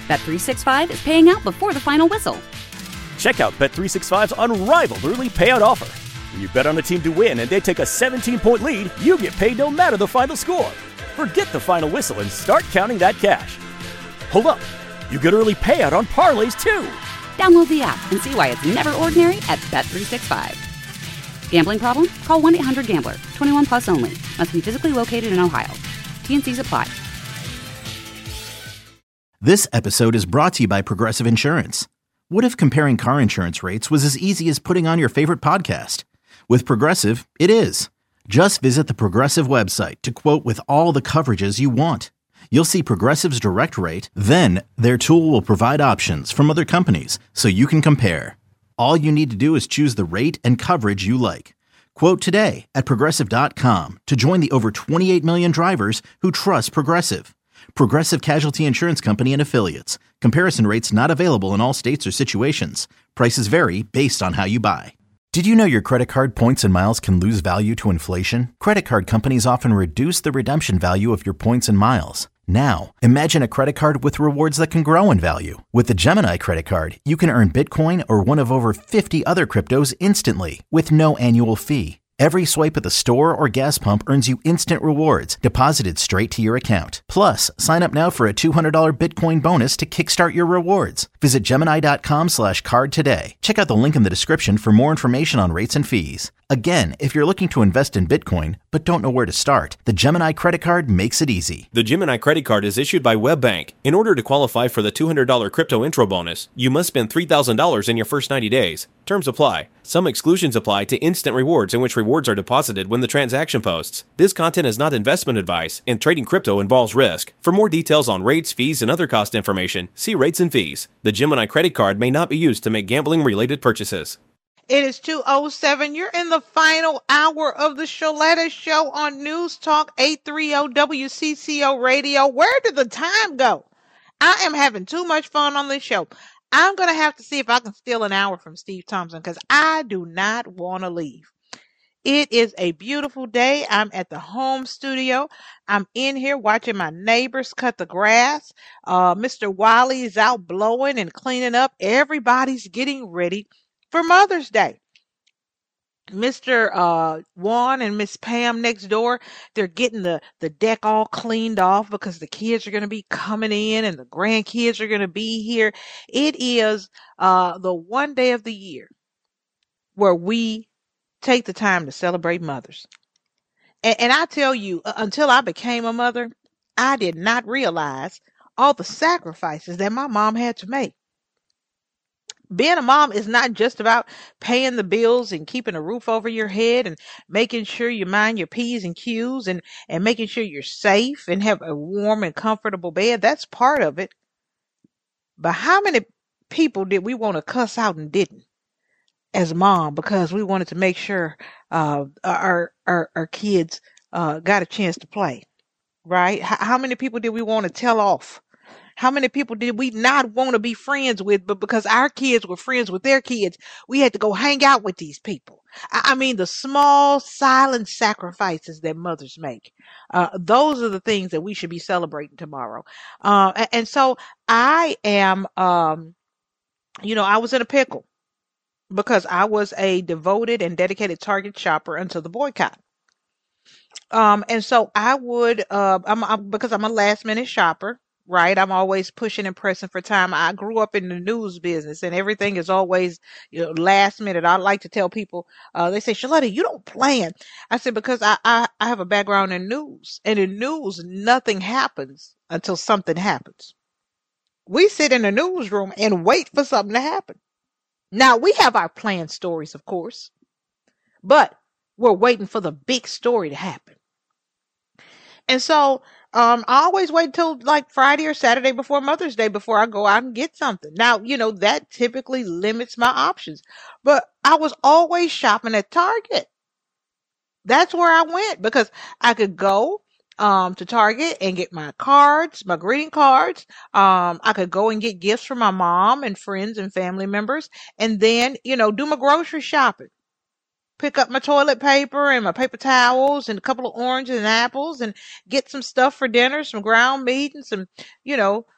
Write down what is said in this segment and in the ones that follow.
Bet365 is paying out before the final whistle. Check out Bet365's unrivaled early payout offer. When you bet on a team to win and they take a 17-point lead, you get paid no matter the final score. Forget the final whistle and start counting that cash. Hold up. You get early payout on parlays, too. Download the app and see why it's never ordinary at Bet365. Gambling problem? Call 1-800-GAMBLER. 21 plus only. Must be physically located in Ohio. T&Cs apply. This episode is brought to you by Progressive Insurance. What if comparing car insurance rates was as easy as putting on your favorite podcast? With Progressive, it is. Just visit the Progressive website to quote with all the coverages you want. You'll see Progressive's direct rate, then their tool will provide options from other companies so you can compare. All you need to do is choose the rate and coverage you like. Quote today at Progressive.com to join the over 28 million drivers who trust Progressive. Progressive Casualty Insurance Company and Affiliates. Comparison rates not available in all states or situations. Prices vary based on how you buy. Did you know your credit card points and miles can lose value to inflation? Credit card companies often reduce the redemption value of your points and miles. Now, imagine a credit card with rewards that can grow in value. With the Gemini credit card, you can earn Bitcoin or one of over 50 other cryptos instantly with no annual fee. Every swipe at the store or gas pump earns you instant rewards deposited straight to your account. Plus, sign up now for a $200 Bitcoin bonus to kickstart your rewards. Visit Gemini.com/card today. Check out the link in the description for more information on rates and fees. Again, if you're looking to invest in Bitcoin but don't know where to start, the Gemini credit card makes it easy. The Gemini credit card is issued by WebBank. In order to qualify for the $200 crypto intro bonus, you must spend $3,000 in your first 90 days. Terms apply. Some exclusions apply to instant rewards in which rewards are deposited when the transaction posts. This content is not investment advice, and trading crypto involves risk. For more details on rates, fees, and other cost information, see rates and fees. The Gemini credit card may not be used to make gambling-related purchases. It is 2:07. You're in the final hour of the Shaletta Show on News Talk 830 WCCO Radio. Where did the time go? I am having too much fun on this show. I'm going to have to see if I can steal an hour from Steve Thompson because I do not want to leave. It is a beautiful day. I'm at the home studio. I'm in here watching my neighbors cut the grass. Mr. Wiley is out blowing and cleaning up. Everybody's getting ready for Mother's Day. Mr. Juan and Miss Pam next door, they're getting the deck all cleaned off because the kids are going to be coming in and the grandkids are going to be here. It is the one day of the year where we take the time to celebrate mothers. And I tell you, until I became a mother, I did not realize all the sacrifices that my mom had to make. Being a mom is not just about paying the bills and keeping a roof over your head and making sure you mind your P's and Q's and making sure you're safe and have a warm and comfortable bed. That's part of it. But how many people did we want to cuss out and didn't as a mom because we wanted to make sure our kids got a chance to play, right? How many people did we want to tell off? How many people did we not want to be friends with, but because our kids were friends with their kids, we had to go hang out with these people? I mean, the small, silent sacrifices that mothers make. Those are the things that we should be celebrating tomorrow. And so I am, I was in a pickle because I was a devoted and dedicated Target shopper until the boycott. And so I would, because I'm a last minute shopper. Right. I'm always pushing and pressing for time. I grew up in the news business and everything is always, last minute. I like to tell people, they say, Shaletta, you don't plan. I said, because I have a background in news, and in news, nothing happens until something happens. We sit in the newsroom and wait for something to happen. Now we have our planned stories, of course, but we're waiting for the big story to happen. And so, I always wait till like Friday or Saturday before Mother's Day before I go out and get something. Now, that typically limits my options, but I was always shopping at Target. That's where I went because I could go to Target and get my cards, my greeting cards. I could go and get gifts for my mom and friends and family members, and then, do my grocery shopping. Pick up my toilet paper and my paper towels and a couple of oranges and apples and get some stuff for dinner, some ground meat and some,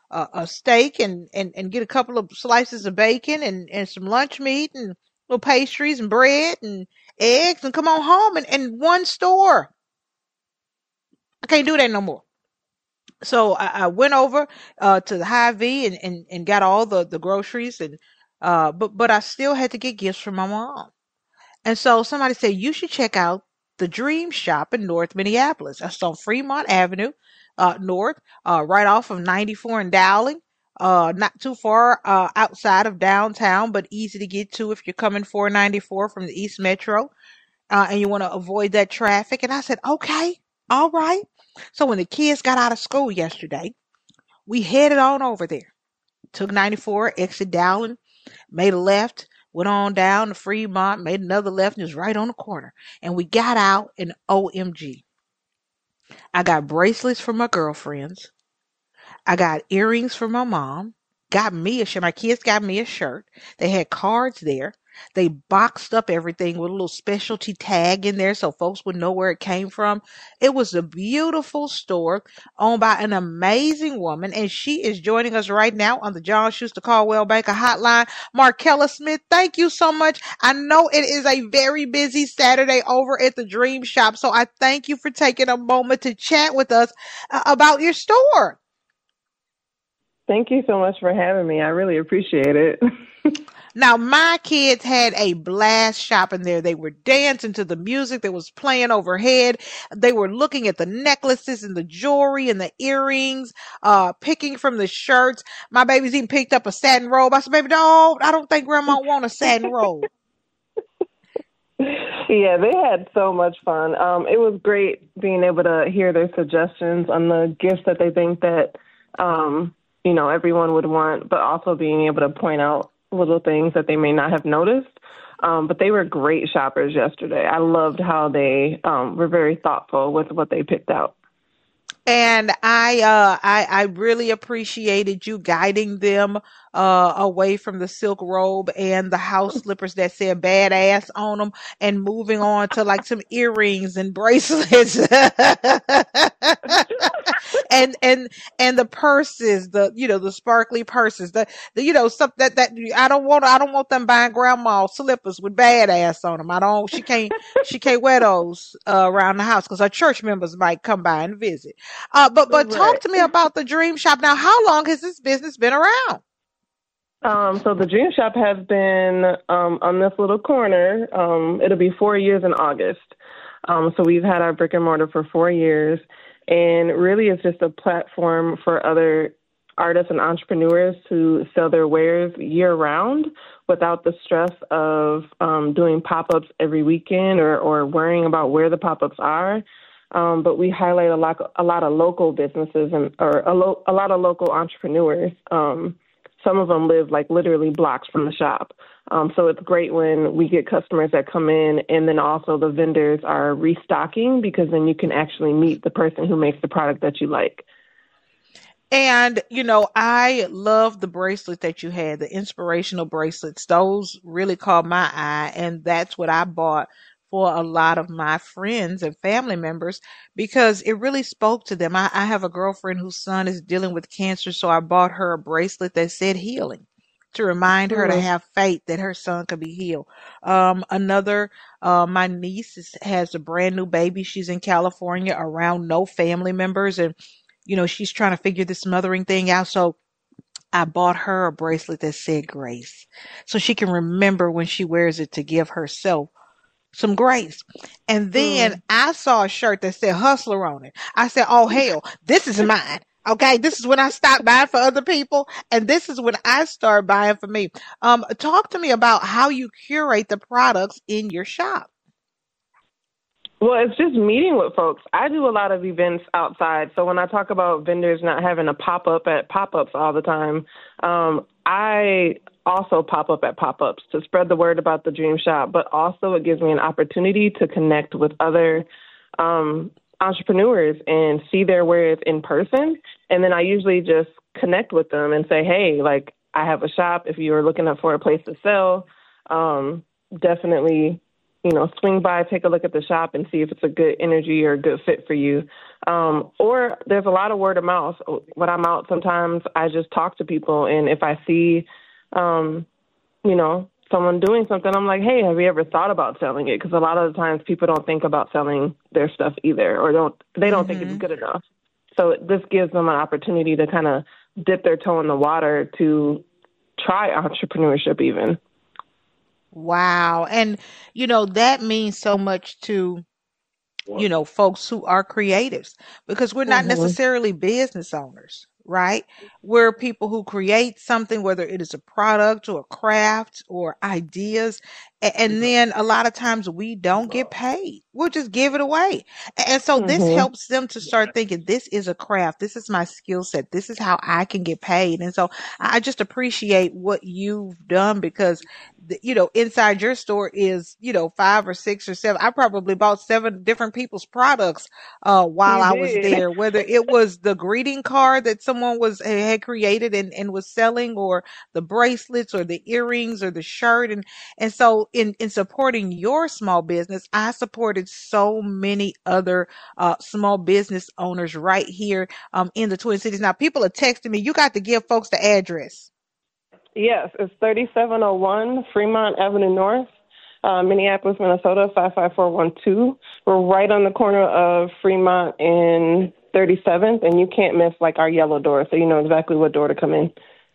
a steak and get a couple of slices of bacon and some lunch meat and little pastries and bread and eggs and come on home and one store. I can't do that no more. So I went over to the Hy-Vee and got all the groceries and but I still had to get gifts from my mom. And so somebody said you should check out the Dream Shop in North Minneapolis. That's on Fremont Avenue, North, right off of 94 and Dowling. Not too far outside of downtown, but easy to get to if you're coming 494 from the East Metro, and you want to avoid that traffic. And I said, okay, all right. So when the kids got out of school yesterday, we headed on over there. Took 94, exit Dowling, made a left, went on down to Fremont, made another left, and was right on the corner. And we got out, and OMG. I got bracelets for my girlfriends. I got earrings for my mom. Got me a shirt. My kids got me a shirt. They had cards there. They boxed up everything with a little specialty tag in there so folks would know where it came from. It was a beautiful store owned by an amazing woman, and she is joining us right now on the John Schuster Caldwell Banker Hotline. Markella Smith, thank you so much. I know it is a very busy Saturday over at the Dream Shop, so I thank you for taking a moment to chat with us about your store. Thank you so much for having me. I really appreciate it. Now, my kids had a blast shopping there. They were dancing to the music that was playing overhead. They were looking at the necklaces and the jewelry and the earrings, picking from the shirts. My baby's even picked up a satin robe. I said, baby, no, I don't think Grandma want a satin robe. Yeah, they had so much fun. It was great being able to hear their suggestions on the gifts that they think that, everyone would want, but also being able to point out little things that they may not have noticed. But they were great shoppers yesterday. I loved how they were very thoughtful with what they picked out. And I really appreciated you guiding them away from the silk robe and the house slippers that said badass on them and moving on to like some earrings and bracelets and the purses, the sparkly purses, the stuff that I don't want them buying grandma slippers with badass on them. She can't wear those around the house because her church members might come by and visit. But Right. Talk to me about the Dream Shop. Now, how long has this business been around? So the Dream Shop has been on this little corner. It'll be 4 years in August. So we've had our brick and mortar for 4 years. And really it's just a platform for other artists and entrepreneurs to sell their wares year round without the stress of doing pop-ups every weekend or worrying about where the pop-ups are. But we highlight a lot of local businesses or a lot of local entrepreneurs. Some of them live like literally blocks from the shop. So it's great when we get customers that come in and then also the vendors are restocking because then you can actually meet the person who makes the product that you like. And, I love the bracelet that you had, the inspirational bracelets. Those really caught my eye. And that's what I bought for a lot of my friends and family members because it really spoke to them. I have a girlfriend whose son is dealing with cancer, so I bought her a bracelet that said healing to remind her to have faith that her son could be healed. My niece has a brand new baby. She's in California around no family members, and she's trying to figure this mothering thing out. So I bought her a bracelet that said grace so she can remember when she wears it to give herself some grace. And then I saw a shirt that said hustler on it. I said, oh hell, this is mine. Okay, this is when I stopped buying for other people, and this is when I start buying for me. Talk to me about how you curate the products in your shop. Well, it's just meeting with folks. I do a lot of events outside. So when I talk about vendors not having a pop-up at pop-ups all the time, I also pop up at pop-ups to spread the word about the Dream Shop, but also it gives me an opportunity to connect with other entrepreneurs and see their wares in person. And then I usually just connect with them and say, hey, like I have a shop. If you're looking for a place to sell, definitely swing by, take a look at the shop and see if it's a good energy or a good fit for you. Or there's a lot of word of mouth. When I'm out, sometimes I just talk to people, and if I see, someone doing something, I'm like, hey, have you ever thought about selling it? Because a lot of the times people don't think about selling their stuff either, or they don't think it's good enough. So this gives them an opportunity to kind of dip their toe in the water to try entrepreneurship even. Wow. And, that means so much to, folks who are creatives, because we're not necessarily business owners, right? We're people who create something, whether it is a product or a craft or ideas. And then a lot of times we don't get paid. We'll just give it away. And so this helps them to start thinking, this is a craft. This is my skill set. This is how I can get paid. And so I just appreciate what you've done, because inside your store is, 5 or 6 or 7. I probably bought 7 different people's products while I was there, whether it was the greeting card that someone had created and was selling, or the bracelets or the earrings or the shirt. And so in supporting your small business, I supported so many other small business owners right here in the Twin Cities. Now, people are texting me. You got to give folks the address. Yes, it's 3701 Fremont Avenue North, Minneapolis, Minnesota, 55412. We're right on the corner of Fremont and 37th, and you can't miss our yellow door, so you know exactly what door to come in.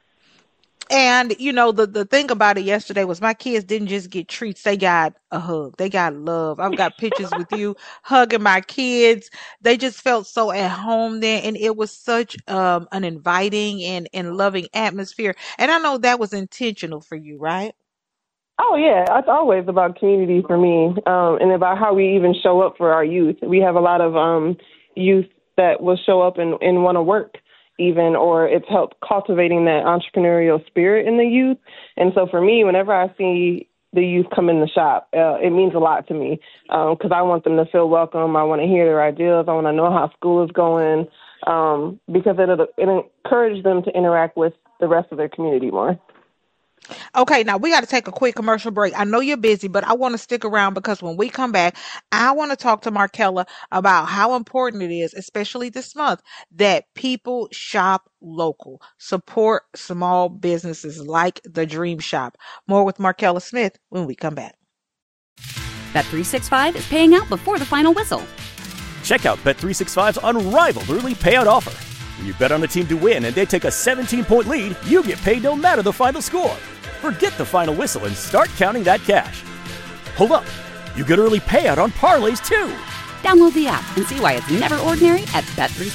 And, the thing about it yesterday was my kids didn't just get treats. They got a hug. They got love. I've got pictures with you hugging my kids. They just felt so at home there. And it was such an inviting and loving atmosphere. And I know that was intentional for you, right? Oh, yeah. It's always about community for me, and about how we even show up for our youth. We have a lot of youth that will show up and want to work even, or it's helped cultivating that entrepreneurial spirit in the youth. And so for me, whenever I see the youth come in the shop, it means a lot to me, because I want them to feel welcome. I want to hear their ideas. I want to know how school is going, because it encourages them to interact with the rest of their community more. Okay, now we got to take a quick commercial break. I know you're busy, but I want to stick around, because when we come back, I want to talk to Markella about how important it is, especially this month, that people shop local, support small businesses like the Dream Shop. More with Markella Smith when we come back. Bet365 is paying out before the final whistle. Check out Bet365's unrivaled early payout offer. When you bet on a team to win and they take a 17-point lead, you get paid no matter the final score. Forget the final whistle and start counting that cash. Hold up. You get early payout on parlays, too. Download the app and see why it's never ordinary at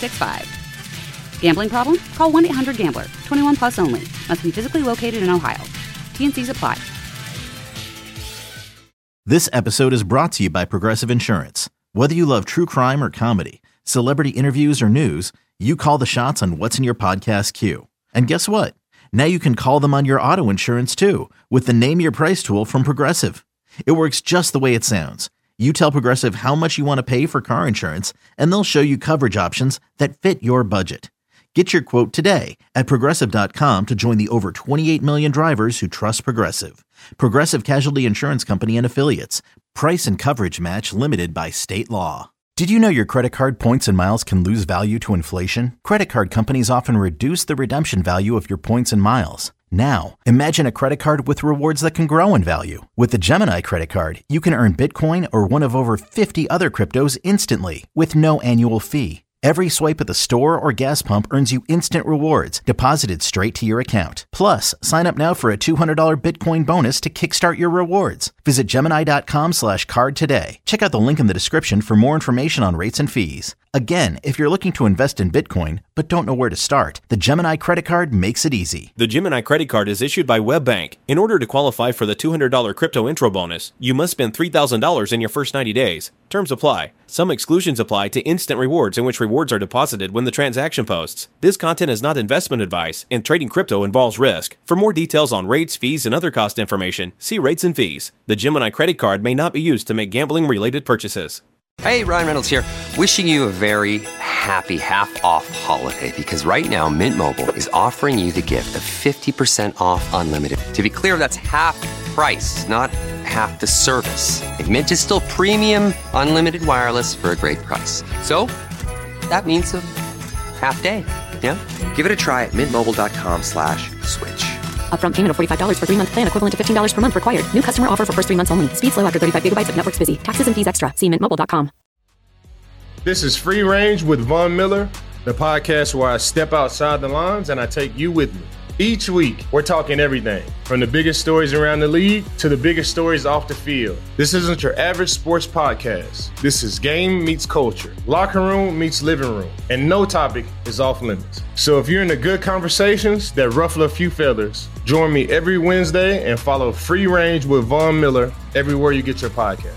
Bet365. Gambling problem? Call 1-800-GAMBLER. 21 plus only. Must be physically located in Ohio. T&Cs apply. This episode is brought to you by Progressive Insurance. Whether you love true crime or comedy, celebrity interviews or news, you call the shots on what's in your podcast queue. And guess what? Now you can call them on your auto insurance too, with the Name Your Price tool from Progressive. It works just the way it sounds. You tell Progressive how much you want to pay for car insurance, and they'll show you coverage options that fit your budget. Get your quote today at Progressive.com to join the over 28 million drivers who trust Progressive. Progressive Casualty Insurance Company and Affiliates. Price and coverage match limited by state law. Did you know your credit card points and miles can lose value to inflation? Credit card companies often reduce the redemption value of your points and miles. Now, imagine a credit card with rewards that can grow in value. With the Gemini credit card, you can earn Bitcoin or one of over 50 other cryptos instantly with no annual fee. Every swipe at the store or gas pump earns you instant rewards deposited straight to your account. Plus, sign up now for a $200 Bitcoin bonus to kickstart your rewards. Visit Gemini.com/card today. Check out the link in the description for more information on rates and fees. Again, if you're looking to invest in Bitcoin but don't know where to start, the Gemini credit card makes it easy. The Gemini credit card is issued by WebBank. In order to qualify for the $200 crypto intro bonus, you must spend $3,000 in your first 90 days. Terms apply. Some exclusions apply to instant rewards, in which rewards are deposited when the transaction posts. This content is not investment advice, and trading crypto involves risk. For more details on rates, fees, and other cost information, see rates and fees. The Gemini credit card may not be used to make gambling-related purchases. Hey, Ryan Reynolds here, wishing you a very happy half-off holiday, because right now Mint Mobile is offering you the gift of 50% off unlimited. To be clear, that's half price, not half the service. And Mint is still premium, unlimited wireless for a great price. So that means a half day, yeah? Give it a try at mintmobile.com/switch. Upfront payment of $45 for 3-month plan, equivalent to $15 per month required. New customer offer for first 3 months only. Speed slow after 35 gigabytes if network's busy. Taxes and fees extra. See mintmobile.com. This is Free Range with Von Miller, the podcast where I step outside the lines and I take you with me. Each week, we're talking everything from the biggest stories around the league to the biggest stories off the field. This isn't your average sports podcast. This is game meets culture, locker room meets living room, and no topic is off limits. So if you're into good conversations that ruffle a few feathers, join me every Wednesday and follow Free Range with Von Miller everywhere you get your podcast.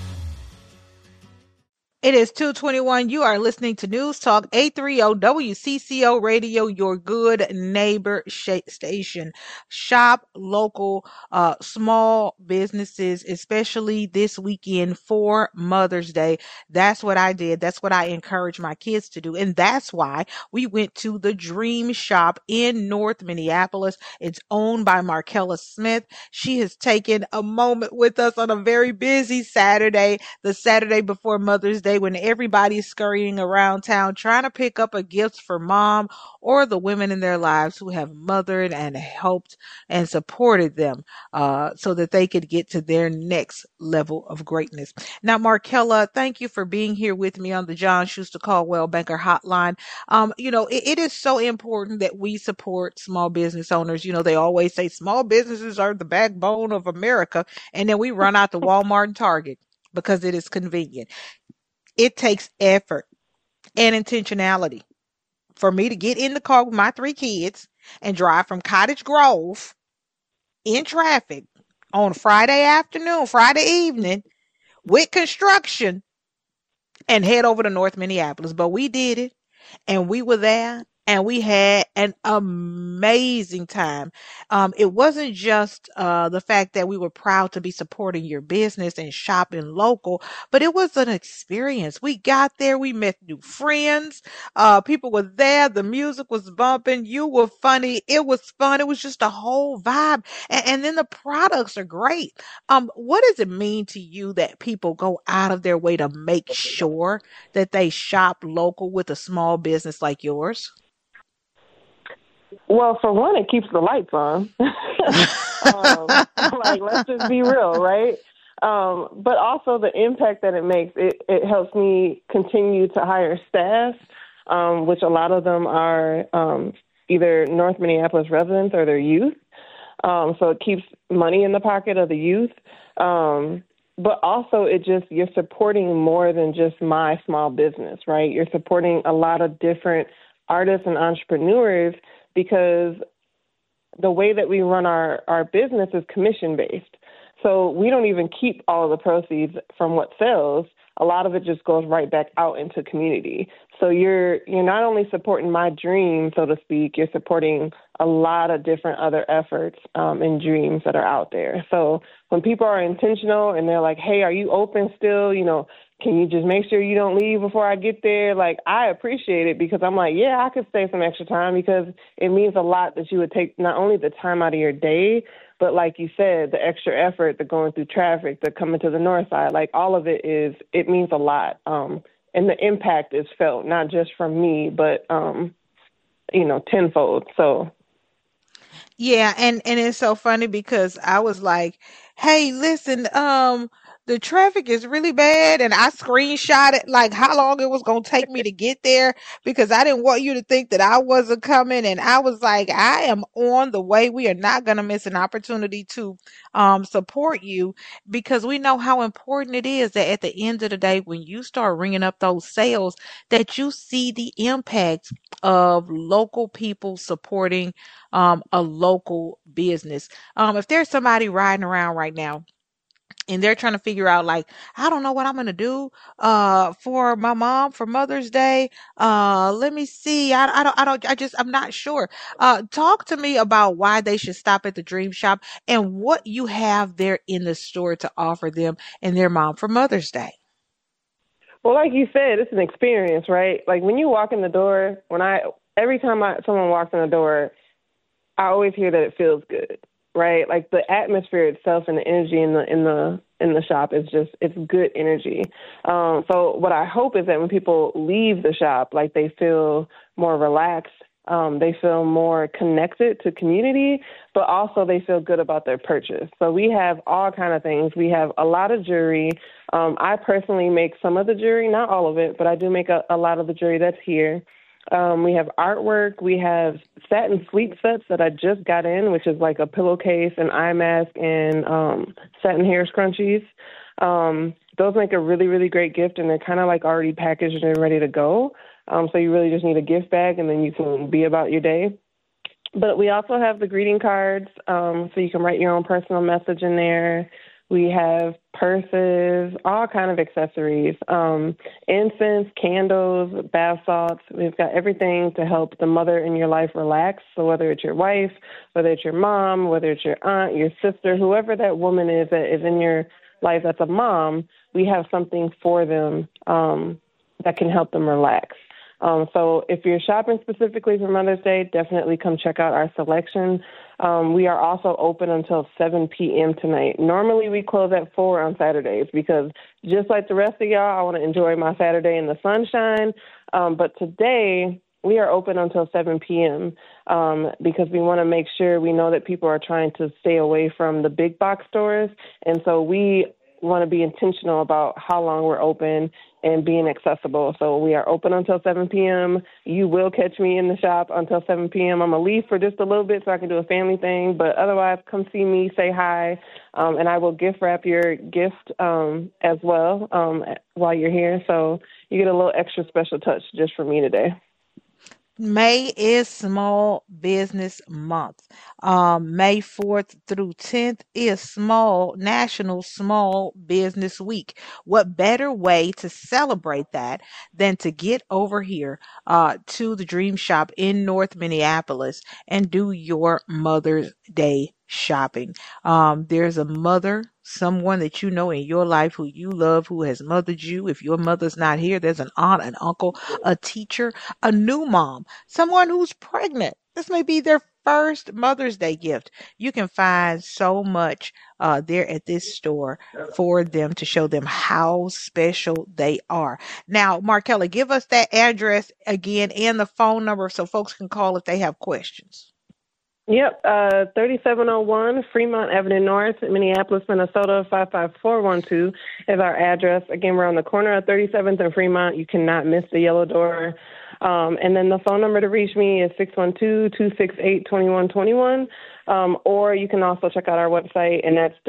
It is 2:21. You are listening to News Talk 830 WCCO Radio, your good neighbor station. Shop local, small businesses, especially this weekend for Mother's Day. That's what I did. That's what I encourage my kids to do. And that's why we went to the Dream Shop in North Minneapolis. It's owned by Markella Smith. She has taken a moment with us on a very busy Saturday, the Saturday before Mother's Day, when everybody's scurrying around town trying to pick up a gift for mom or the women in their lives who have mothered and helped and supported them so that they could get to their next level of greatness. Now, Markella, thank you for being here with me on the John Schuster Coldwell Banker Hotline. It is so important that we support small business owners. You know, they always say small businesses are the backbone of America, and then we run out to Walmart and Target because it is convenient. It takes effort and intentionality for me to get in the car with my 3 kids and drive from Cottage Grove in traffic on Friday afternoon, Friday evening with construction and head over to North Minneapolis. But we did it, and we were there, and we had an amazing time. It wasn't just the fact that we were proud to be supporting your business and shopping local, but it was an experience. We got there, we met new friends, people were there, the music was bumping, you were funny, it was fun, it was just a whole vibe. And then the products are great. What does it mean to you that people go out of their way to make sure that they shop local with a small business like yours? Well, for one, it keeps the lights on. Let's just be real, right? But also the impact that it makes, it helps me continue to hire staff, which a lot of them are either North Minneapolis residents or their youth. So it keeps money in the pocket of the youth. But also you're supporting more than just my small business, right? You're supporting a lot of different artists and entrepreneurs, because the way that we run our business is commission-based. So we don't even keep all of the proceeds from what sells. A lot of it just goes right back out into community. So you're not only supporting my dream, so to speak, you're supporting a lot of different other efforts and dreams that are out there. So when people are intentional and they're like, hey, are you open still? Can you just make sure you don't leave before I get there? Like, I appreciate it, because I'm like, yeah, I could stay some extra time, because it means a lot that you would take not only the time out of your day, but like you said, the extra effort, the going through traffic, the coming to the north side, like all of it means a lot. And the impact is felt not just from me, but, tenfold. So. Yeah. And it's so funny because I was like, hey, listen, the traffic is really bad, and I screenshotted like how long it was going to take me to get there, because I didn't want you to think that I wasn't coming. And I was like, I am on the way. We are not going to miss an opportunity to support you, because we know how important it is that at the end of the day, when you start ringing up those sales, that you see the impact of local people supporting a local business. If there's somebody riding around right now and they're trying to figure out, like, I don't know what I'm going to do for my mom for Mother's Day. Let me see. I'm not sure. Talk to me about why they should stop at the Dream Shop and what you have there in the store to offer them and their mom for Mother's Day. Well, like you said, it's an experience, right? Like when you walk in the door, every time someone walks in the door, I always hear that it feels good. right? Like the atmosphere itself and the energy in the shop is just, it's good energy. So what I hope is that when people leave the shop, like they feel more relaxed, they feel more connected to community, but also they feel good about their purchase. So we have all kind of things. We have a lot of jewelry. I personally make some of the jewelry, not all of it, but I do make a lot of the jewelry that's here. We have artwork. We have satin sleep sets that I just got in, which is like a pillowcase, an eye mask, and satin hair scrunchies. Those make a really, really great gift, and they're kind of like already packaged and ready to go. So you really just need a gift bag, and then you can be about your day. But we also have the greeting cards, so you can write your own personal message in there. We have purses, all kind of accessories, incense, candles, bath salts. We've got everything to help the mother in your life relax. So whether it's your wife, whether it's your mom, whether it's your aunt, your sister, whoever that woman is that is in your life that's a mom, we have something for them that can help them relax. So if you're shopping specifically for Mother's Day, definitely come check out our selection. We are also open until 7 p.m. tonight. Normally we close at 4 on Saturdays because just like the rest of y'all, I want to enjoy my Saturday in the sunshine. But today we are open until 7 p.m. Because we want to make sure we know that people are trying to stay away from the big box stores. And so we want to be intentional about how long we're open and being accessible. So we are open until 7 p.m. You will catch me in the shop until 7 p.m. I'm going to leave for just a little bit so I can do a family thing, but otherwise come see me, say hi, and I will gift wrap your gift as well while you're here. So you get a little extra special touch just for me today. May is Small Business Month. May 4th through 10th is National Small Business Week. What better way to celebrate that than to get over here to the Dream Shop in North Minneapolis and do your Mother's Day shopping. There's a mother, someone that you know in your life who you love, who has mothered you. If your mother's not here, there's an aunt, an uncle, a teacher, a new mom, someone who's pregnant. This may be their first Mother's Day gift. You can find so much there at this store for them to show them how special they are. Now, Markella, give us that address again and the phone number so folks can call if they have questions. Yep, 3701 Fremont Avenue North, Minneapolis, Minnesota, 55412 is our address. Again, we're on the corner of 37th and Fremont. You cannot miss the yellow door. And then the phone number to reach me is 612-268-2121. Or you can also check out our website, and that's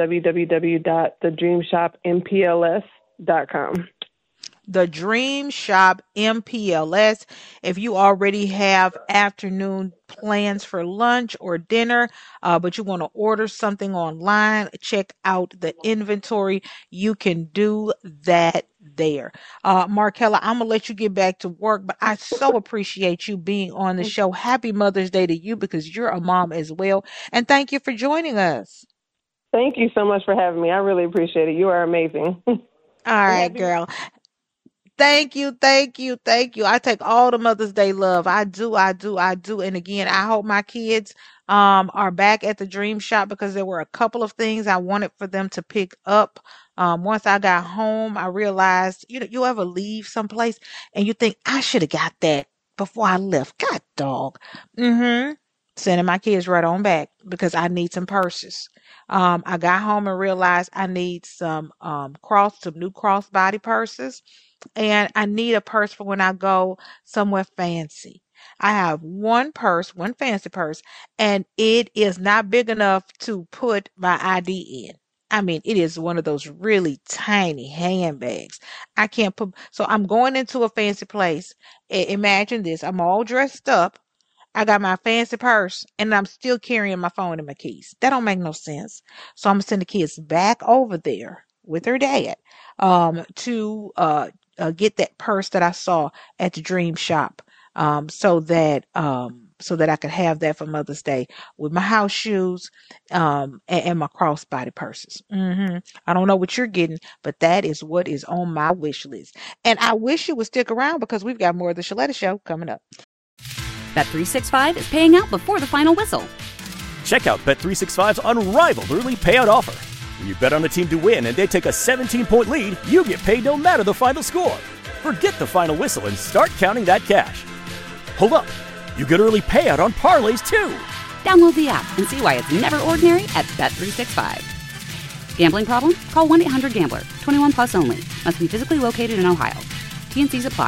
www.thedreamshopmpls.com. The Dream Shop MPLS. If you already have afternoon plans for lunch or dinner, but you want to order something online, check out the inventory. You can do that there. Markella, I'm going to let you get back to work, but I so appreciate you being on the show. Happy Mother's Day to you because you're a mom as well. And thank you for joining us. Thank you so much for having me. I really appreciate it. You are amazing. All right, girl. Thank you. I take all the Mother's Day love. I do. And again, I hope my kids are back at the Dream Shop because there were a couple of things I wanted for them to pick up. Once I got home, I realized, you ever leave someplace and you think, I should have got that before I left. God dog. Sending my kids right on back because I need some purses. I got home and realized I need some new crossbody purses. And I need a purse for when I go somewhere fancy. I have one fancy purse, and it is not big enough to put my ID in. I mean, it is one of those really tiny handbags. I can't so I'm going into a fancy place. Imagine this. I'm all dressed up. I got my fancy purse, and I'm still carrying my phone and my keys. That don't make no sense. So I'm going to send the kids back over there with her dad to get that purse that I saw at the Dream Shop, so that I could have that for Mother's Day with my house shoes, and my crossbody purses. I don't know what you're getting, but that is what is on my wish list. And I wish you would stick around because we've got more of the Shaletta Show coming up. Bet365 is paying out before the final whistle. Check out Bet365's unrivaled early payout offer. When you bet on a team to win and they take a 17-point lead, you get paid no matter the final score. Forget the final whistle and start counting that cash. Hold up. You get early payout on parlays, too. Download the app and see why it's never ordinary at Bet365. Gambling problem? Call 1-800-GAMBLER. 21 plus only. Must be physically located in Ohio. T&Cs apply.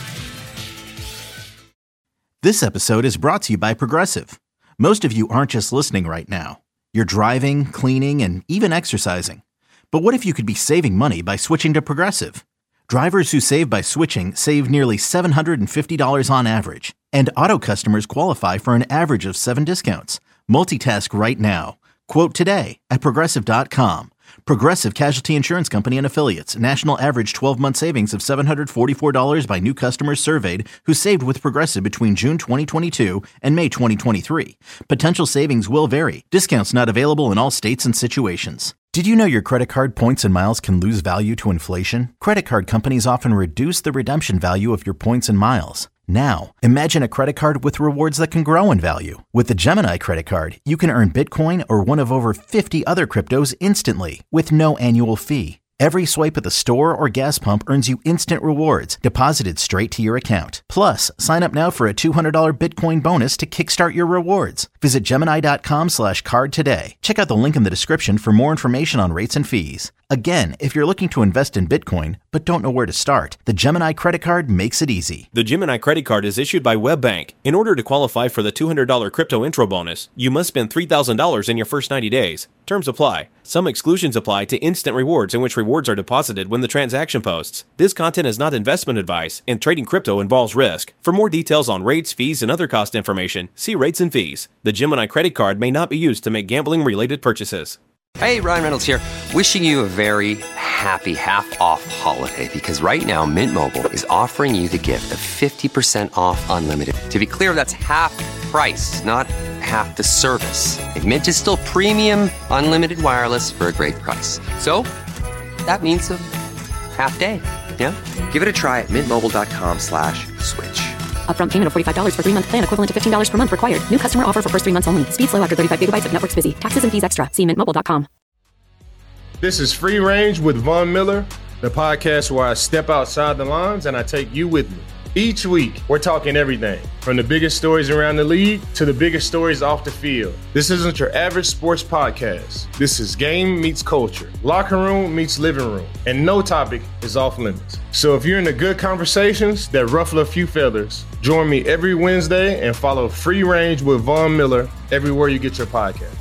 This episode is brought to you by Progressive. Most of you aren't just listening right now. You're driving, cleaning, and even exercising. But what if you could be saving money by switching to Progressive? Drivers who save by switching save nearly $750 on average. And auto customers qualify for an average of 7 discounts. Multitask right now. Quote today at Progressive.com. Progressive Casualty Insurance Company and Affiliates. National average 12-month savings of $744 by new customers surveyed who saved with Progressive between June 2022 and May 2023. Potential savings will vary. Discounts not available in all states and situations. Did you know your credit card points and miles can lose value to inflation? Credit card companies often reduce the redemption value of your points and miles. Now, imagine a credit card with rewards that can grow in value. With the Gemini credit card, you can earn Bitcoin or one of over 50 other cryptos instantly with no annual fee. Every swipe at the store or gas pump earns you instant rewards deposited straight to your account. Plus, sign up now for a $200 Bitcoin bonus to kickstart your rewards. Visit Gemini.com/card today. Check out the link in the description for more information on rates and fees. Again, if you're looking to invest in Bitcoin but don't know where to start, the Gemini credit card makes it easy. The Gemini credit card is issued by WebBank. In order to qualify for the $200 crypto intro bonus, you must spend $3,000 in your first 90 days. Terms apply. Some exclusions apply to instant rewards, in which rewards are deposited when the transaction posts. This content is not investment advice, and trading crypto involves risk. For more details on rates, fees, and other cost information, see rates and fees. The Gemini credit card may not be used to make gambling-related purchases. Hey, Ryan Reynolds here, wishing you a very happy half-off holiday, because right now Mint Mobile is offering you the gift of 50% off unlimited. To be clear, that's half price, not half the service. And Mint is still premium unlimited wireless for a great price. So, that means a half day, yeah? Give it a try at mintmobile.com/switch. Upfront payment of $45 for 3-month plan equivalent to $15 per month required. New customer offer for first 3 months only. Speed slow after 35 gigabytes if network's busy. Taxes and fees extra. See mintmobile.com. This is Free Range with Von Miller, the podcast where I step outside the lines and I take you with me. Each week, we're talking everything from the biggest stories around the league to the biggest stories off the field. This isn't your average sports podcast. This is game meets culture, locker room meets living room, and no topic is off limits. So if you're into good conversations that ruffle a few feathers, join me every Wednesday and follow Free Range with Von Miller everywhere you get your podcast.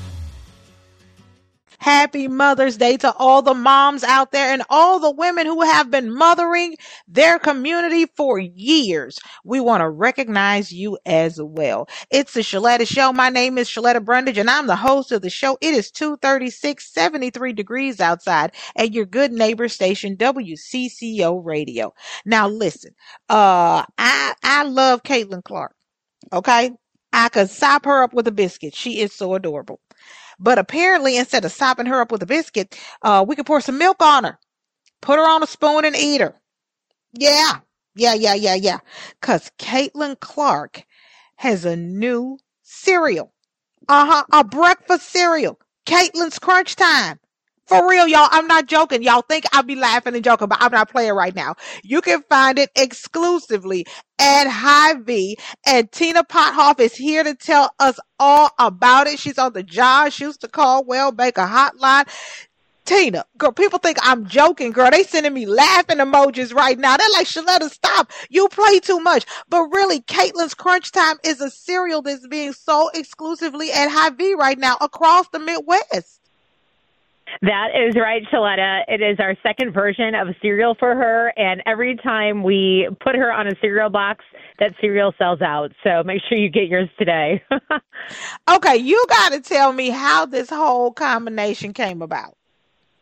Happy Mother's Day to all the moms out there and all the women who have been mothering their community for years. We want to recognize you as well. It's the Shaletta Show. My name is Shaletta Brundage, and I'm the host of the show. It is 2:36, 73 degrees outside at your good neighbor station, WCCO Radio. Now, listen, I love Caitlin Clark, okay? I could sop her up with a biscuit. She is so adorable. But apparently, instead of sopping her up with a biscuit, we could pour some milk on her, put her on a spoon and eat her. Yeah. Because Caitlin Clark has a new cereal. A breakfast cereal. Caitlin's Crunch Time. For real, y'all. I'm not joking. Y'all think I'll be laughing and joking, but I'm not playing right now. You can find it exclusively at Hy-Vee, and Tina Pothoff is here to tell us all about it. She's on the John Schuster Caldwell Baker hotline. Tina, girl, people think I'm joking, girl. They sending me laughing emojis right now. They're like, Shaletta, stop. You play too much. But really, Caitlin's Crunch Time is a cereal that's being sold exclusively at Hy-Vee right now across the Midwest. That is right, Shaletta. It is our second version of a cereal for her, and every time we put her on a cereal box, that cereal sells out. So make sure you get yours today. Okay, you got to tell me how this whole combination came about.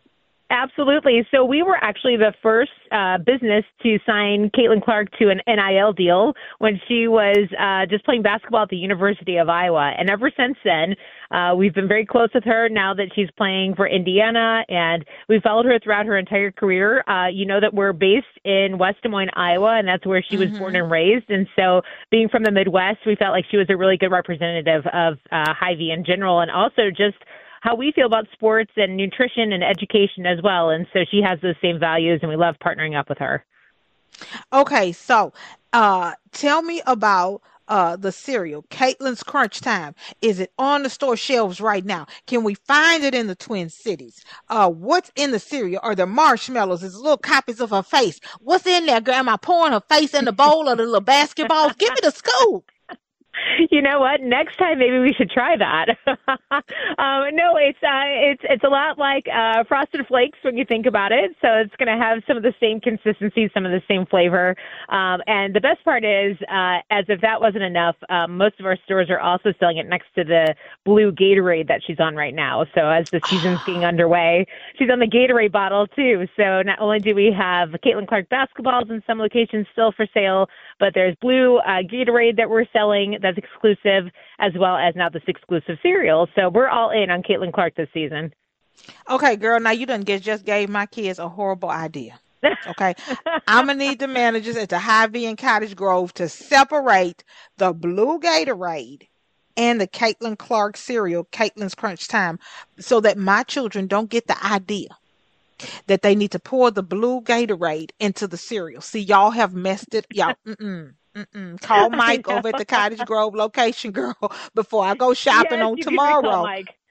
Absolutely. So we were actually the first business to sign Caitlin Clark to an NIL deal when she was just playing basketball at the University of Iowa. And ever since then, we've been very close with her now that she's playing for Indiana, and we followed her throughout her entire career. You know that we're based in West Des Moines, Iowa, and that's where she was born and raised. And so being from the Midwest, we felt like she was a really good representative of Hy-Vee in general, and also just how we feel about sports and nutrition and education as well. And so she has those same values, and we love partnering up with her. Okay, so tell me about the cereal, Caitlin's Crunch Time. Is it on the store shelves right now? Can we find it in the Twin Cities? What's in the cereal? Are there marshmallows? Is little copies of her face? What's in there, girl? Am I pouring her face in the bowl of the little basketballs? Give me the scoop. You know what? Next time, maybe we should try that. No, it's a lot like Frosted Flakes when you think about it. So it's going to have some of the same consistency, some of the same flavor. And the best part is, as if that wasn't enough, most of our stores are also selling it next to the blue Gatorade that she's on right now. So as the season's getting underway, she's on the Gatorade bottle too. So not only do we have Caitlin Clark basketballs in some locations still for sale, but there's blue Gatorade that we're selling that's exclusive, as well as now this exclusive cereal. So we're all in on Caitlin Clark this season. Okay, girl, now you done just gave my kids a horrible idea. Okay, I'm going to need the managers at the Hy-Vee and Cottage Grove to separate the blue Gatorade and the Caitlin Clark cereal, Caitlin's Crunch Time, so that my children don't get the idea that they need to pour the blue Gatorade into the cereal. See, y'all have messed it. Y'all, call Mike over at the Cottage Grove location, girl, before I go shopping on tomorrow.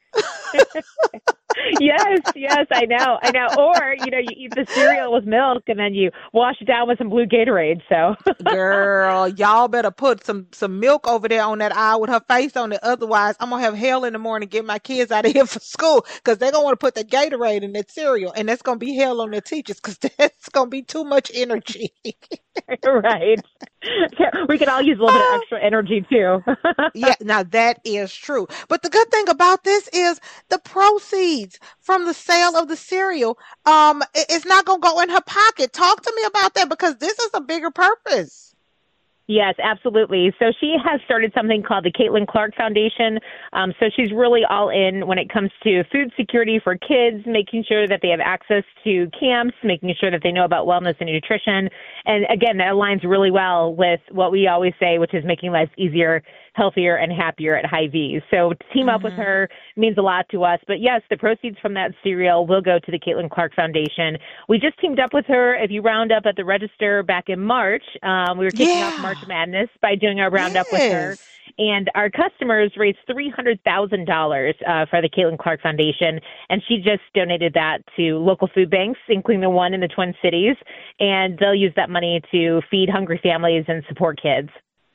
Yes, I know. Or, you eat the cereal with milk and then you wash it down with some blue Gatorade. So, girl, y'all better put some milk over there on that aisle with her face on it. Otherwise, I'm going to have hell in the morning to get my kids out of here for school because they're going to want to put the Gatorade in that cereal. And that's going to be hell on their teachers because that's going to be too much energy. Right. We can all use a little bit of extra energy too. Yeah, now that is true. But the good thing about this is the proceeds from the sale of the cereal, it's not going to go in her pocket. Talk to me about that because this is a bigger purpose. Yes, absolutely. So she has started something called the Caitlin Clark Foundation. So she's really all in when it comes to food security for kids, making sure that they have access to camps, making sure that they know about wellness and nutrition. And again, that aligns really well with what we always say, which is making life easier, healthier, and happier at Hy-Vee. So to team up with her means a lot to us. But yes, the proceeds from that cereal will go to the Caitlin Clark Foundation. We just teamed up with her. If you round up at the register back in March, we were kicking off March Madness by doing our roundup with her. And our customers raised $300,000 for the Caitlin Clark Foundation, and she just donated that to local food banks, including the one in the Twin Cities, and they'll use that money to feed hungry families and support kids.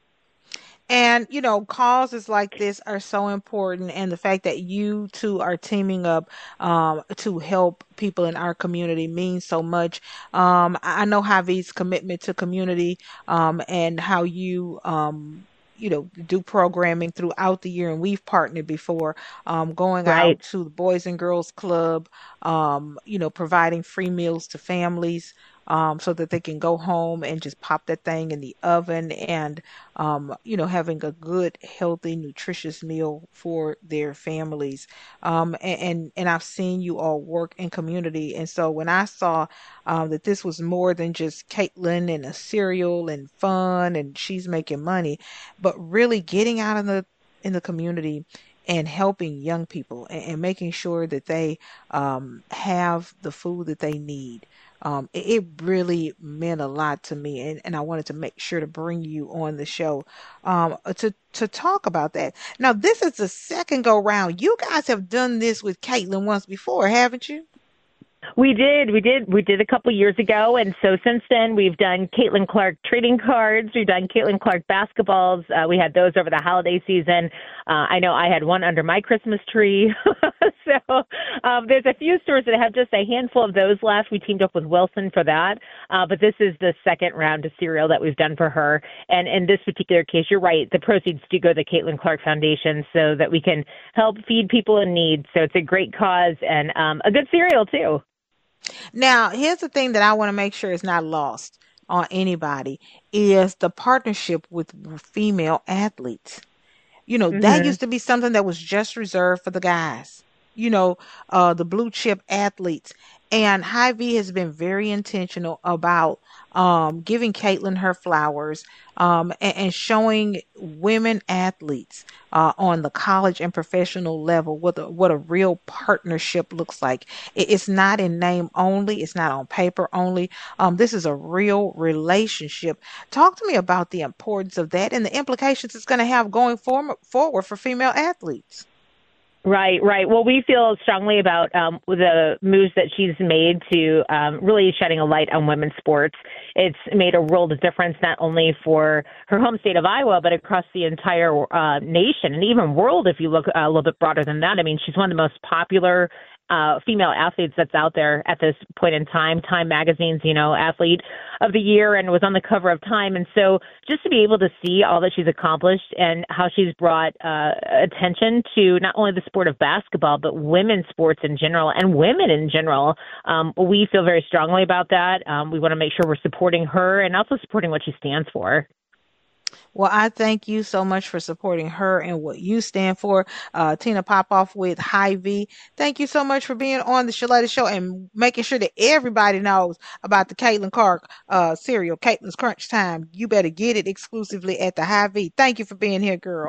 And, causes like this are so important. And the fact that you two are teaming up to help people in our community means so much. I know Hy-Vee's commitment to community and how you do programming throughout the year. And we've partnered before going out to the Boys and Girls Club, providing free meals to families. So that they can go home and just pop that thing in the oven and, having a good, healthy, nutritious meal for their families. And I've seen you all work in community. And so when I saw that this was more than just Caitlin and a cereal and fun and she's making money, but really getting out in the community and helping young people and making sure that they have the food that they need. It really meant a lot to me, and I wanted to make sure to bring you on the show to talk about that. Now, this is the second go round. You guys have done this with Caitlin once before, haven't you? We did a couple years ago, and so since then we've done Caitlin Clark trading cards, we've done Caitlin Clark basketballs. We had those over the holiday season. I know I had one under my Christmas tree. So there's a few stores that have just a handful of those left. We teamed up with Wilson for that, but this is the second round of cereal that we've done for her. And in this particular case, you're right, the proceeds do go to the Caitlin Clark Foundation so that we can help feed people in need. So it's a great cause and a good cereal too. Now, here's the thing that I want to make sure is not lost on anybody is the partnership with female athletes. That used to be something that was just reserved for the guys, the blue chip athletes. And Hy-Vee has been very intentional about giving Caitlin her flowers and showing women athletes on the college and professional level what a real partnership looks like. It's not in name only. It's not on paper only. This is a real relationship. Talk to me about the importance of that and the implications it's going to have going forward for female athletes. Right. Well, we feel strongly about the moves that she's made to really shedding a light on women's sports. It's made a world of difference, not only for her home state of Iowa, but across the entire nation and even world, if you look a little bit broader than that. I mean, she's one of the most popular female athletes that's out there at this point in time. Time Magazine's, Athlete of the Year, and was on the cover of Time. And so just to be able to see all that she's accomplished and how she's brought attention to not only the sport of basketball, but women's sports in general and women in general, we feel very strongly about that. We want to make sure we're supporting her and also supporting what she stands for. Well, I thank you so much for supporting her and what you stand for. Tina Popoff with Hy-Vee. Thank you so much for being on the Shaletta Show and making sure that everybody knows about the Caitlin Clark cereal, Caitlin's Crunch Time. You better get it exclusively at the Hy-Vee. Thank you for being here, girl.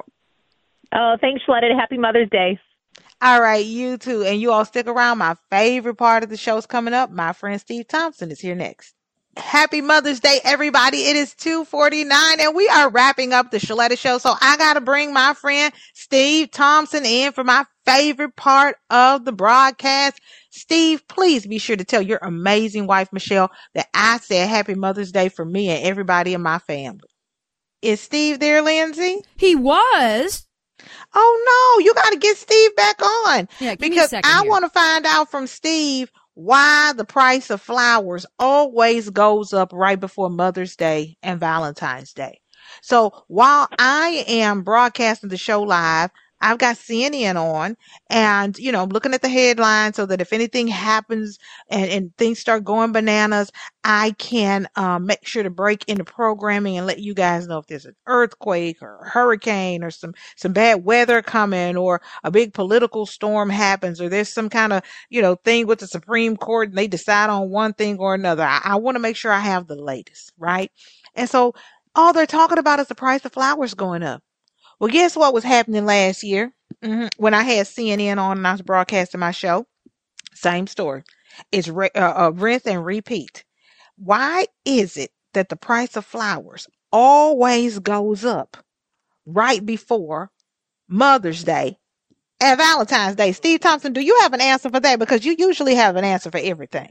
Oh, thanks, Shaletta. Happy Mother's Day. All right, you too. And you all stick around. My favorite part of the show is coming up. My friend Steve Thompson is here next. Happy Mother's Day, everybody. It is 2:49 and we are wrapping up the Shaletta Show. So I got to bring my friend Steve Thompson in for my favorite part of the broadcast. Steve, please be sure to tell your amazing wife, Michelle, that I said Happy Mother's Day for me and everybody in my family. Is Steve there, Lindsay? He was. Oh, no, you got to get Steve back on. Yeah, because I want to find out from Steve why the price of flowers always goes up right before Mother's Day and Valentine's Day. So while I am broadcasting the show live, I've got CNN on and, I'm looking at the headlines so that if anything happens and things start going bananas, I can make sure to break into programming and let you guys know if there's an earthquake or a hurricane or some bad weather coming or a big political storm happens or there's some kind of, thing with the Supreme Court and they decide on one thing or another. I want to make sure I have the latest, right? And so all they're talking about is the price of flowers going up. Well, guess what was happening last year when I had CNN on and I was broadcasting my show? Same story. It's rinse and repeat. Why is it that the price of flowers always goes up right before Mother's Day and Valentine's Day? Steve Thompson, do you have an answer for that? Because you usually have an answer for everything.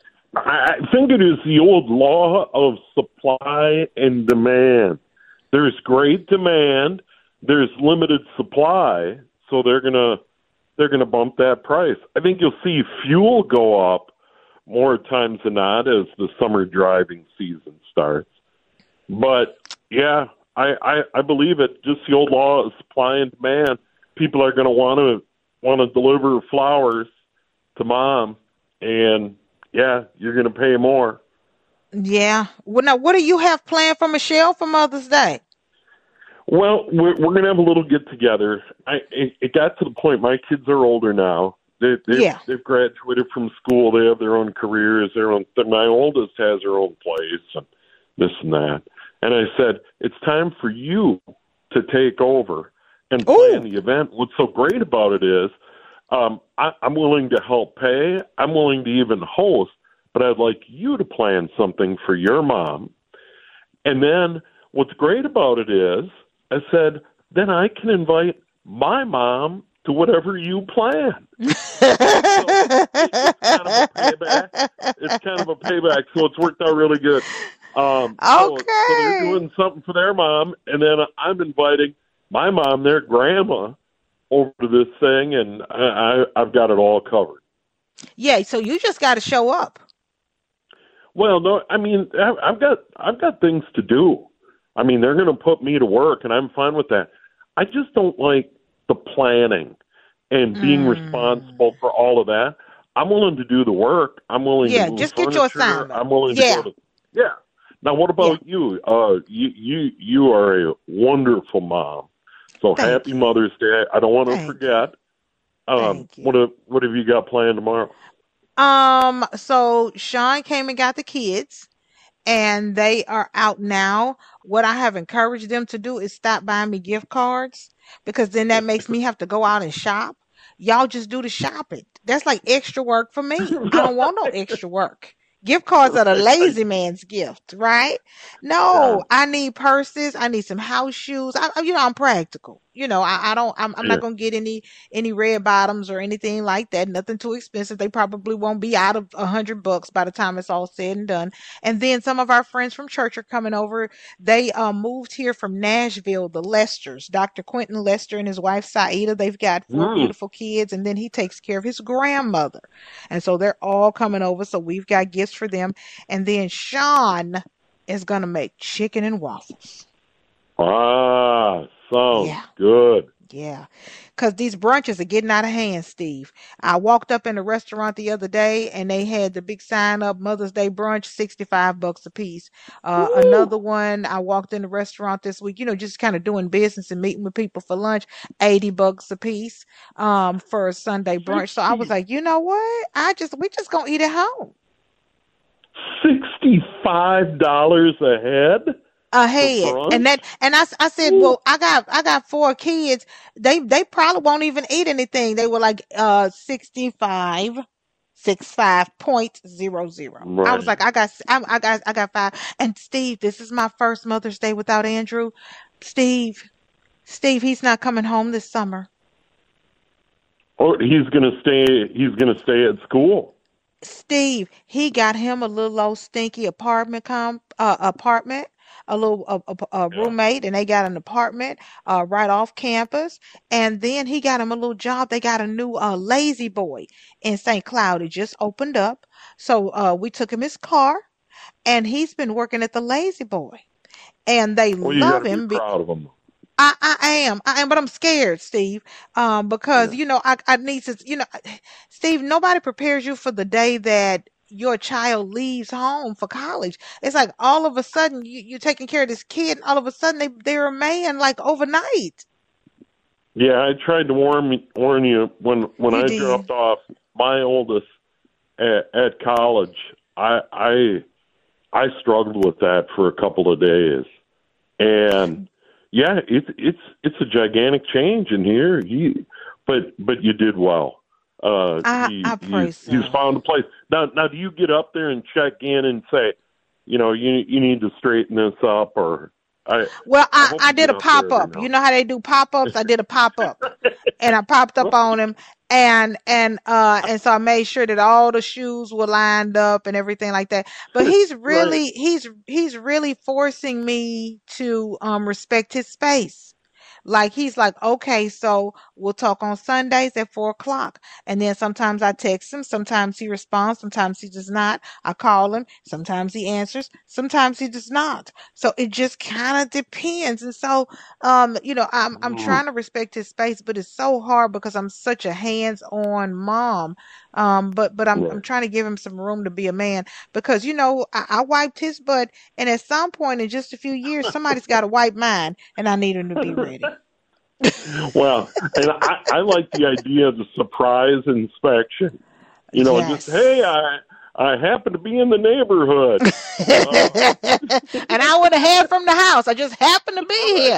I think it is the old law of supply and demand. There's great demand. There's limited supply, so they're gonna bump that price. I think you'll see fuel go up more times than not as the summer driving season starts. But yeah, I believe it. Just the old law of supply and demand. People are going to want to deliver flowers to mom, and yeah, you're going to pay more. Yeah. Well, now, what do you have planned for Michelle for Mother's Day? Well, we're going to have a little get-together. It got to the point, my kids are older now. They've graduated from school. They have their own careers. My oldest has her own place and this and that. And I said, it's time for you to take over and plan the event. What's so great about it is I'm willing to help pay. I'm willing to even host, but I'd like you to plan something for your mom. And then what's great about it is, I said, then I can invite my mom to whatever you plan. So it's kind of a payback. So it's worked out really good. So they're doing something for their mom, and then I'm inviting my mom, their grandma, over to this thing, and I've got it all covered. Yeah, so you just got to show up. Well, no, I mean, I've got things to do. I mean, they're going to put me to work, and I'm fine with that. I just don't like the planning and being responsible for all of that. I'm willing to do the work. I'm willing to move just furniture. get your assignment. I'm willing to go to. Yeah. Now, what about you? You are a wonderful mom. So happy Mother's Day. I don't want to forget. What have you got planned tomorrow? So Sean came and got the kids, and they are out now. What I have encouraged them to do is stop buying me gift cards, because then that makes me have to go out and shop. Y'all just do the shopping. That's like extra work for me. I don't want no extra work. Gift cards are the lazy man's gift, right? No, I need purses. I need some house shoes. I'm practical. I'm not going to get any red bottoms or anything like that. Nothing too expensive. They probably won't be out of $100 by the time it's all said and done. And then some of our friends from church are coming over. They moved here from Nashville, the Lesters, Dr. Quentin Lester and his wife, Saida. They've got 4 beautiful kids, and then he takes care of his grandmother. And so they're all coming over. So we've got gifts for them. And then Sean is going to make chicken and waffles. Sounds good. Yeah, because these brunches are getting out of hand, Steve. I walked up in a restaurant the other day, and they had the big sign up, Mother's Day brunch, $65 a piece. Another one, I walked in the restaurant this week, just kind of doing business and meeting with people for lunch, $80 a piece for a Sunday brunch. So I was like, you know what? We just gonna eat at home. $65 a head. And I said, well, I got 4 kids. They probably won't even eat anything. They were like 65.00. Right. I was like, I got 5. And Steve, this is my first Mother's Day without Andrew. Steve, he's not coming home this summer. Oh, he's gonna stay at school. Steve, he got him a little old stinky apartment, a little roommate, and they got an apartment right off campus. And then he got him a little job. They got a new Lazy Boy in St. Cloud. It just opened up. So we took him his car, and he's been working at the Lazy Boy. And they love him. Be proud of him. I am, but I'm scared, Steve, because, I need to, Steve, nobody prepares you for the day that your child leaves home for college. It's like all of a sudden you're taking care of this kid, and all of a sudden they're a man like overnight. Yeah, I tried to warn you when I dropped off my oldest at college. I struggled with that for a couple of days, and yeah, it's a gigantic change in here. But you did well. I praise so. He's found a place. Now, do you get up there and check in and say, you need to straighten this up, or? I did a pop up. You know how they do pop ups? I did a pop up, and I popped up on him, and so I made sure that all the shoes were lined up and everything like that. But he's really he's really forcing me to respect his space. Like, he's like, okay, so we'll talk on Sundays at 4:00. And then sometimes I text him. Sometimes he responds. Sometimes he does not. I call him. Sometimes he answers. Sometimes he does not. So it just kind of depends. And so, I'm trying to respect his space, but it's so hard because I'm such a hands-on mom. But I'm trying to give him some room to be a man, because, I wiped his butt, and at some point in just a few years, somebody's got to wipe mine, and I need him to be ready. Well, and I like the idea of the surprise inspection. Just, hey, I happen to be in the neighborhood. And I would have had from the house. I just happened to be here.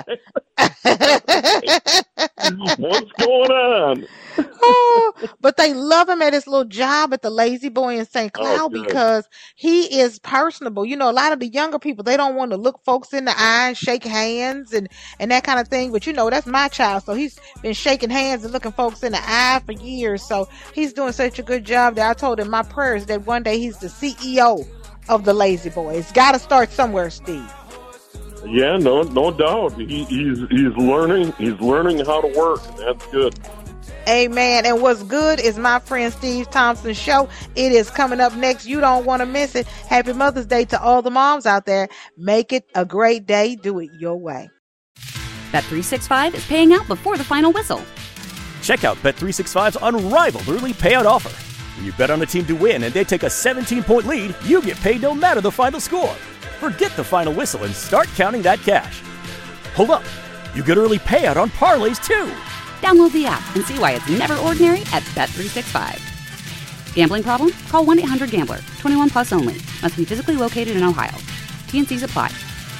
What's going on? But they love him at his little job at the Lazy Boy in St. Cloud because he is personable. A lot of the younger people, they don't want to look folks in the eye and shake hands and that kind of thing. But, that's my child. So he's been shaking hands and looking folks in the eye for years. So he's doing such a good job that I told him my prayers that one day he's the CEO of the Lazy Boy. It's got to start somewhere, Steve. Yeah, no doubt. He's learning. He's learning how to work. That's good. Amen. And what's good is my friend Steve Thompson's show. It is coming up next. You don't want to miss it. Happy Mother's Day to all the moms out there. Make it a great day. Do it your way. Bet365 is paying out before the final whistle. Check out Bet365's unrivaled early payout offer. When you bet on a team to win and they take a 17-point lead, you get paid no matter the final score. Forget the final whistle and start counting that cash. Hold up. You get early payout on parlays, too. Download the app and see why it's never ordinary at Bet365. Gambling problem? Call 1-800-GAMBLER. 21 plus only. Must be physically located in Ohio. T&Cs apply.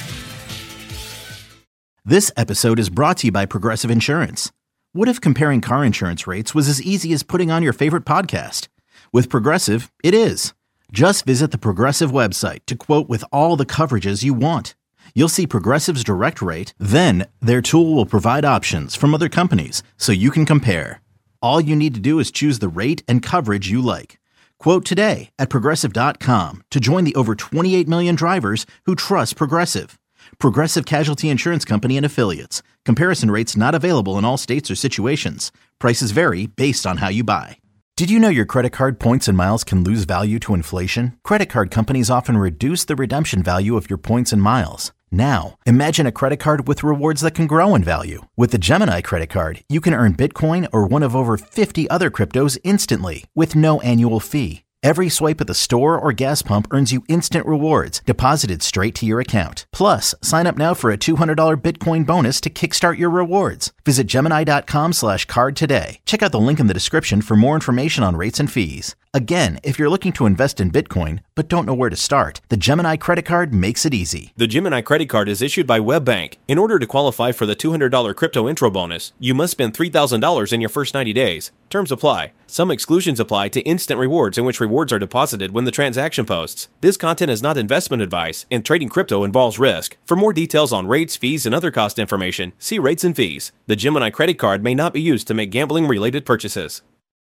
This episode is brought to you by Progressive Insurance. What if comparing car insurance rates was as easy as putting on your favorite podcast? With Progressive, it is. Just visit the Progressive website to quote with all the coverages you want. You'll see Progressive's direct rate, then their tool will provide options from other companies so you can compare. All you need to do is choose the rate and coverage you like. Quote today at Progressive.com to join the over 28 million drivers who trust Progressive. Progressive Casualty Insurance Company and Affiliates. Comparison rates not available in all states or situations. Prices vary based on how you buy. Did you know your credit card points and miles can lose value to inflation? Credit card companies often reduce the redemption value of your points and miles. Now, imagine a credit card with rewards that can grow in value. With the Gemini credit card, you can earn Bitcoin or one of over 50 other cryptos instantly with no annual fee. Every swipe at the store or gas pump earns you instant rewards deposited straight to your account. Plus, sign up now for a $200 Bitcoin bonus to kickstart your rewards. Visit Gemini.com/card today. Check out the link in the description for more information on rates and fees. Again, if you're looking to invest in Bitcoin but don't know where to start, the Gemini credit card makes it easy. The Gemini credit card is issued by WebBank. In order to qualify for the $200 crypto intro bonus, you must spend $3,000 in your first 90 days. Terms apply. Some exclusions apply to instant rewards in which rewards are deposited when the transaction posts. This content is not investment advice, and trading crypto involves risk. For more details on rates, fees, and other cost information, see rates and fees. The Gemini credit card may not be used to make gambling-related purchases.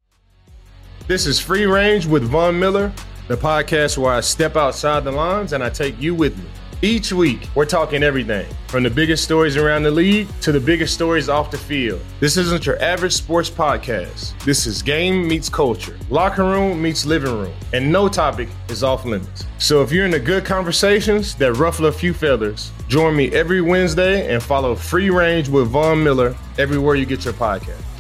This is Free Range with Von Miller, the podcast where I step outside the lines and I take you with me. Each week, we're talking everything from the biggest stories around the league to the biggest stories off the field. This isn't your average sports podcast. This is game meets culture, locker room meets living room, and no topic is off limits. So if you're into good conversations that ruffle a few feathers, join me every Wednesday and follow Free Range with Von Miller everywhere you get your podcast.